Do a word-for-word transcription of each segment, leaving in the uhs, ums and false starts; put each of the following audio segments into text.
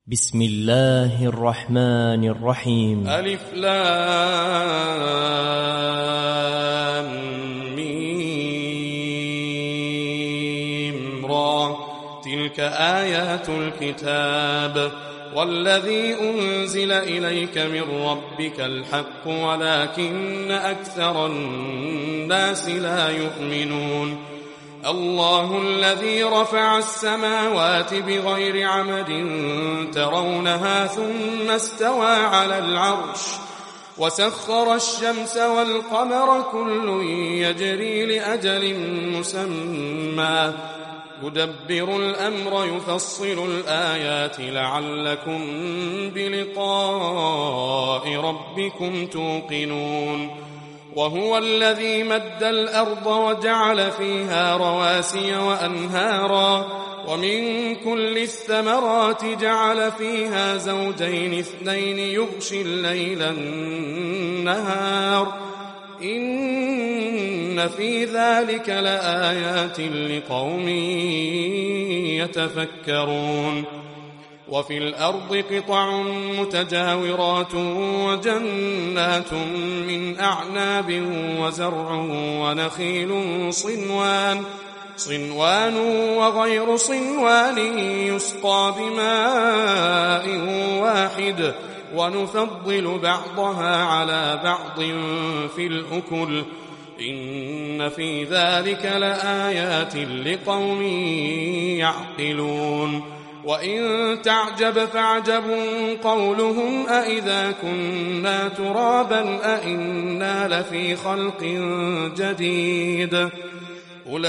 بسم الله الرحمن الرحيم. ألف لام ميم را. تلك آيات الكتاب والذي أنزل إليك من ربك الحق ولكن أكثر الناس لا يؤمنون. الله الذي رفع السماوات بغير عمد ترونها ثم استوى على العرش وسخر الشمس والقمر كل يجري لأجل مسمى يدبر الأمر يفصل الآيات لعلكم بلقاء ربكم توقنون. وهو الذي مد الأرض وجعل فيها رواسي وأنهارا ومن كل الثمرات جعل فيها زوجين اثنين يغشي الليل النهار إن في ذلك لآيات لقوم يتفكرون. وفي الأرض قطع متجاورات وجنات من أعناب وزرع ونخيل صنوان صنوان وغير صنوان يسقى بماء واحد ونفضل بعضها على بعض في الأكل إن في ذلك لآيات لقوم يعقلون. وإن تعجب فاعجب قولهم أإذا كنا ترابا أإنا لفي خلق جديد أولئك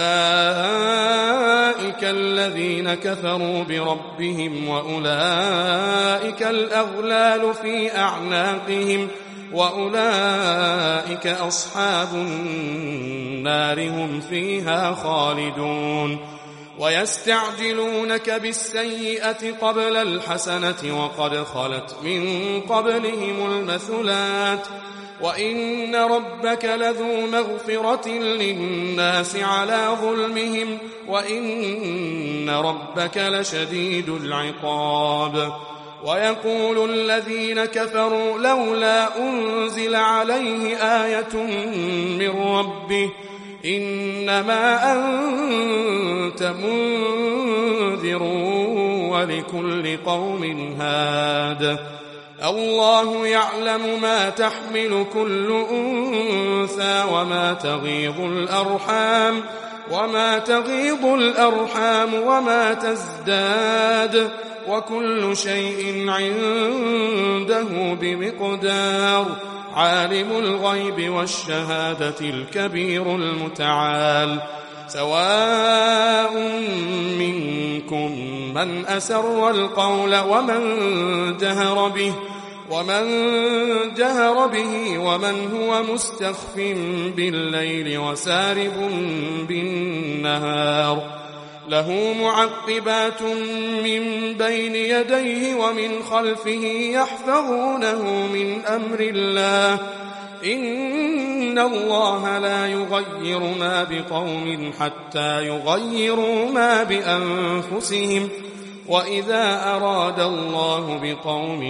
الذين كفروا بربهم وأولئك الأغلال في أعناقهم وأولئك أصحاب النار هم فيها خالدون. ويستعجلونك بالسيئة قبل الحسنة وقد خلت من قبلهم المثلات وإن ربك لذو مغفرة للناس على ظلمهم وإن ربك لشديد العقاب. ويقول الذين كفروا لولا أنزل عليه آية من ربه إنما أنت منذر ولكل قوم هاد. الله يعلم ما تحمل كل أنثى وما تغيض الأرحام وما تغيض الأرحام وما تزداد وكل شيء عنده بمقدار. عالم الغيب والشهادة الكبير المتعال. سواء منكم من أسر القول ومن جهر به ومن جهر به ومن هو مستخف بالليل وسارب بالنهار. له معقبات من بين يديه ومن خلفه يحفظونه من أمر الله إن الله لا يغير ما بقوم حتى يغيروا ما بأنفسهم وإذا أراد الله بقوم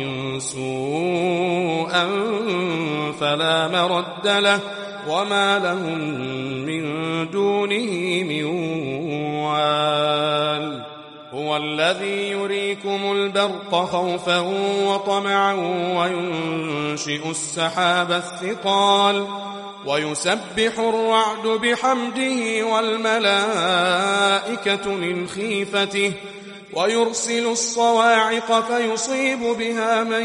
سوءا فلا مرد له وما لهم من دونه من وال. هو الذي يريكم البرق خوفا وطمعا وينشئ السحاب الثقال ويسبح الرعد بحمده والملائكة من خيفته ويرسل الصواعق فيصيب بها من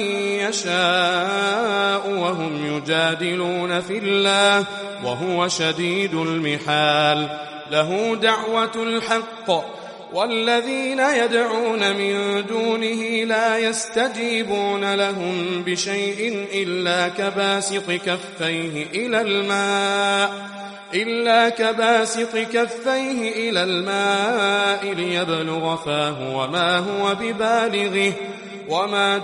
يشاء وهم يجادلون في الله وهو شديد المحال. له دعوة الحق والذين يدعون من دونه لا يستجيبون لهم بشيء إلا كباسط كفيه إلى الماء إلا كباسط كفيه إلى الماء ليبلغ فاه وما هو ببالغه وما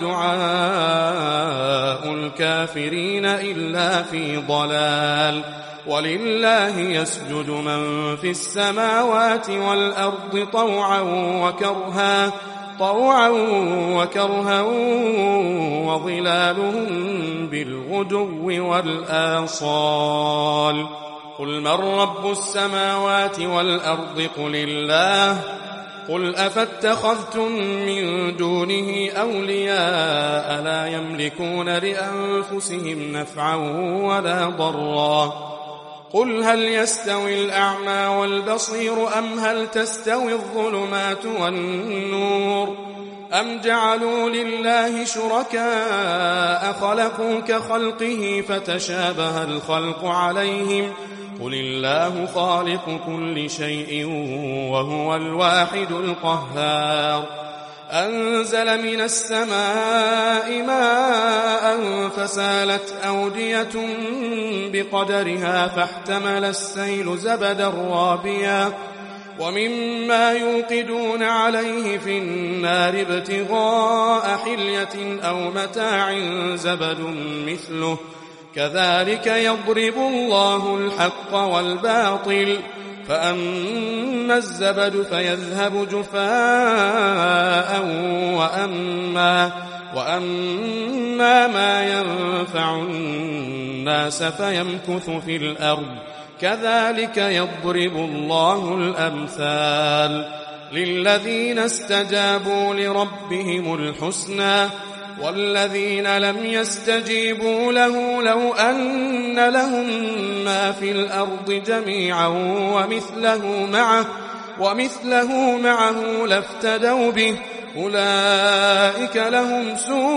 دعاء الكافرين إلا في ضلال. ولله يسجد من في السماوات والأرض طوعا وكرها طوعا وكرها وظلالهم بالغدو والآصال قل من رب السماوات والأرض قل الله قل أفاتخذتم من دونه أولياء لا يملكون لأنفسهم نفعا ولا ضرا قل هل يستوي الأعمى والبصير أم هل تستوي الظلمات والنور أم جعلوا لله شركاء خلقوا كخلقه فتشابه الخلق عليهم قل الله خالق كل شيء وهو الواحد القهار أنزل من السماء ماء فسالت أودية بقدرها فاحتمل السيل زبدا رابيا ومما يوقدون عليه في النار ابتغاء حلية أو متاع زبد مثله كذلك يضرب الله الحق والباطل فأما الزبد فيذهب جفاء وأما, وأما ما ينفع الناس فيمكث في الأرض كذلك يضرب الله الأمثال للذين استجابوا لربهم الحسنى والذين لم يستجيبوا له لو أن لهم ما في الأرض جميعا ومثله معه, ومثله معه لافتدوا به أولئك لهم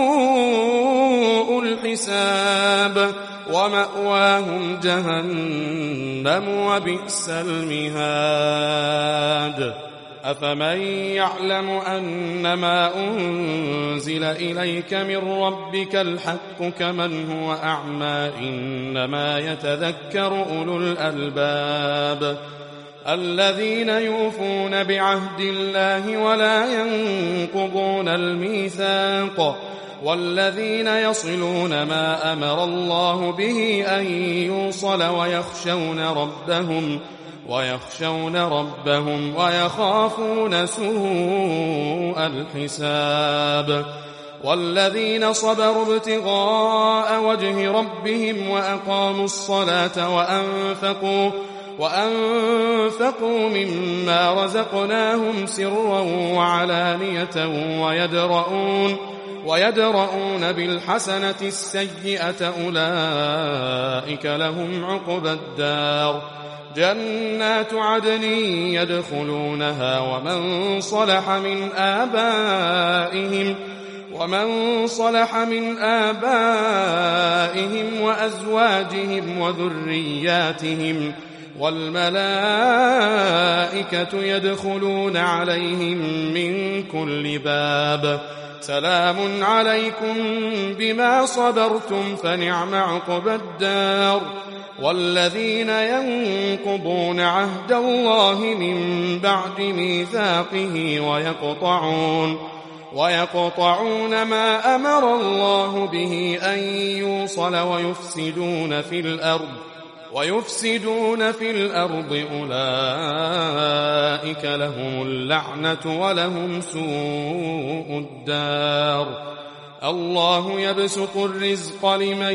سوء الحساب ومأواهم جهنم وبئس المهاد أفمن يعلم أنما أنزل إليك من ربك الحق كمن هو أعمى إنما يتذكر أولو الألباب الذين يوفون بعهد الله ولا ينقضون الميثاق والذين يصلون ما أمر الله به أن يوصل ويخشون ربهم ويخشون ربهم ويخافون سوء الحساب والذين صبروا ابتغاء وجه ربهم وأقاموا الصلاة وأنفقوا وأنفقوا مما رزقناهم سرا وعلانية ويدرؤون ويدرؤون بالحسنة السيئة أولئك لهم عقبى الدار جنات عدن يدخلونها ومن صلح من آبائهم ومن صلح من آبائهم وأزواجهم وذرياتهم والملائكة يدخلون عليهم من كل باب سلام عليكم بما صبرتم فنعم عقبى الدار والذين ينقضون عهد الله من بعد ميثاقه ويقطعون ويقطعون ما أمر الله به أن يوصل ويفسدون في الأرض ويفسدون في الأرض أولئك لهم اللعنة ولهم سوء الدار الله يبسط الرزق لمن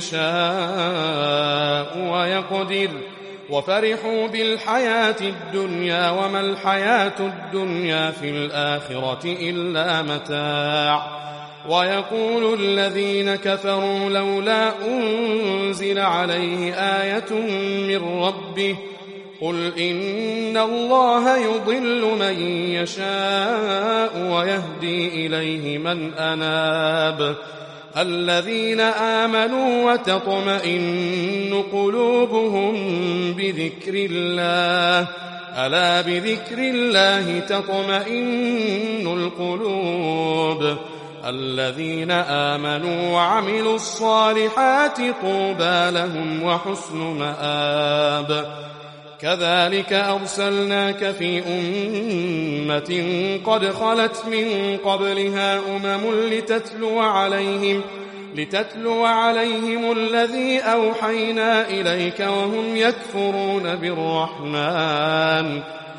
يشاء ويقدر وفرحوا بالحياة الدنيا وما الحياة الدنيا في الآخرة إلا متاع ويقول الذين كفروا لولا أنزل عليه آية من ربه قل إن الله يضل من يشاء ويهدي إليه من أناب الذين آمنوا وتطمئن قلوبهم بذكر الله ألا بذكر الله تطمئن القلوب الذين آمنوا وعملوا الصالحات طوبى لهم وحسن مآب كذلك أرسلناك في أمة قد خلت من قبلها أمم لتتلو عليهم لتتلو عليهم الذي أوحينا إليك وهم يكفرون بالرحمن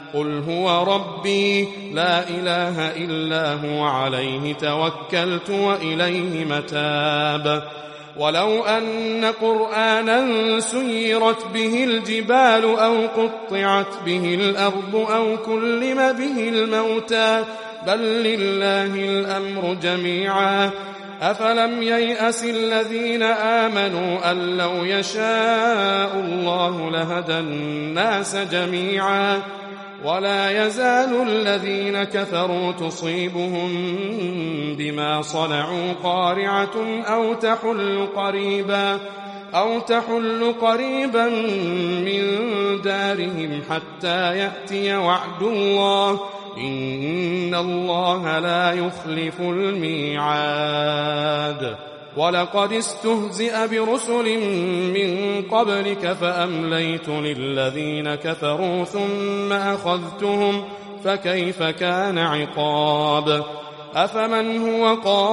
قل هو ربي لا إله إلا هو عليه توكلت وإليه متاب ولو أن قرآنا سيرت به الجبال أو قطعت به الأرض أو كلم به الموتى بل لله الأمر جميعا أفلم ييأس الذين آمنوا أن لو يشاء الله لهدى الناس جميعا ولا يزال الذين كفروا تصيبهم بما صنعوا قارعة أو تحل قريبا أو تحل قريبا من دارهم حتى يأتي وعد الله إن الله لا يخلف الميعاد ولقد استهزئ برسل من قبلك فأمليت للذين كفروا ثم أخذتهم فكيف كان عقاب أفمن هو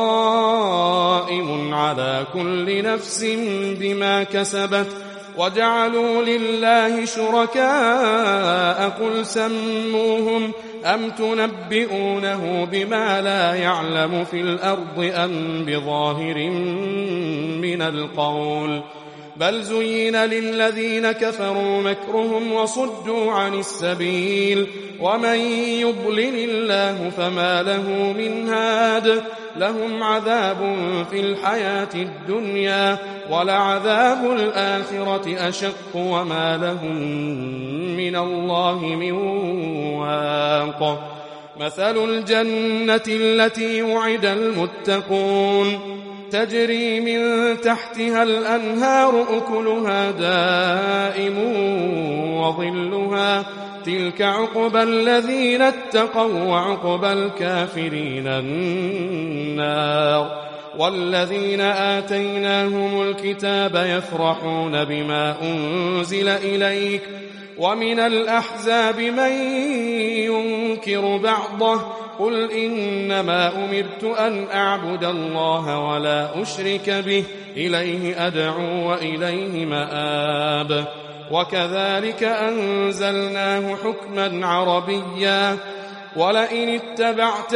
قائم على كل نفس بما كسبت وجعلوا لله شركاء قل سموهم أم تنبئونه بما لا يعلم في الأرض أم بظاهر من القول بل زين للذين كفروا مكرهم وصدوا عن السبيل ومن يضلل الله فما له من هاد لهم عذاب في الحياة الدنيا ولعذاب الآخرة أشق وما لهم من الله من واق مثل الجنة التي وعد المتقون تجري من تحتها الأنهار أكلها دائم وظلها تلك عقبى الذين اتقوا وعقبى الكافرين النار والذين آتيناهم الكتاب يفرحون بما أنزل إليك ومن الأحزاب من ينكر بعضه قل إنما أمرت أن أعبد الله ولا أشرك به إليه أدعو وإليه مآب وكذلك أنزلناه حكما عربيا ولئن اتبعت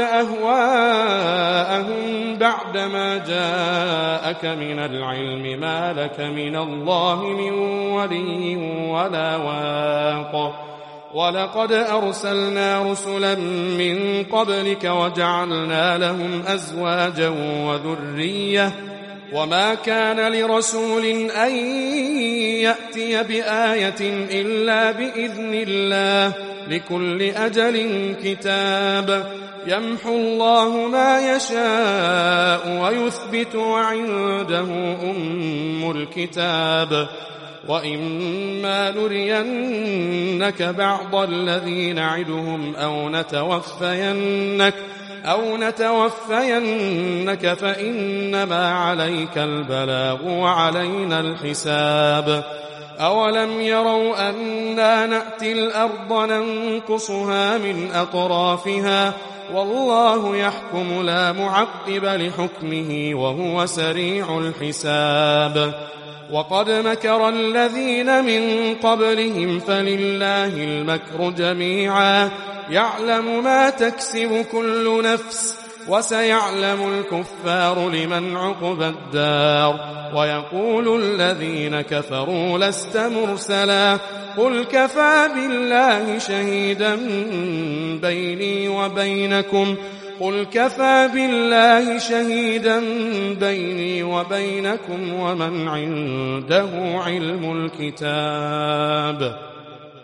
أهواءهم بعدما جاءك من العلم ما لك من الله من ولي ولا واق ولقد أرسلنا رسلا من قبلك وجعلنا لهم أزواجا وذرية وما كان لرسول أن يأتي بآية إلا بإذن الله لكل أجل كتاب يمحو الله ما يشاء ويثبت وعنده أم الكتاب وإما نرينك بعض الذي نعدهم أو نتوفينك أو نتوفينك فإنما عليك البلاغ وعلينا الحساب أولم يروا أنا نأتي الأرض ننقصها من أطرافها والله يحكم لا معقب لحكمه وهو سريع الحساب وقد مكر الذين من قبلهم فلله المكر جميعا يعلم ما تكسب كل نفس وسيعلم الكفار لمن عقبى الدار ويقول الذين كفروا لست مرسلا قل كفى بالله شهيدا بيني وبينكم قل كفى بالله شهيدا بيني وبينكم ومن عنده علم الكتاب.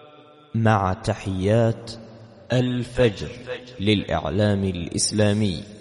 مع تحيات الفجر للإعلام الإسلامي.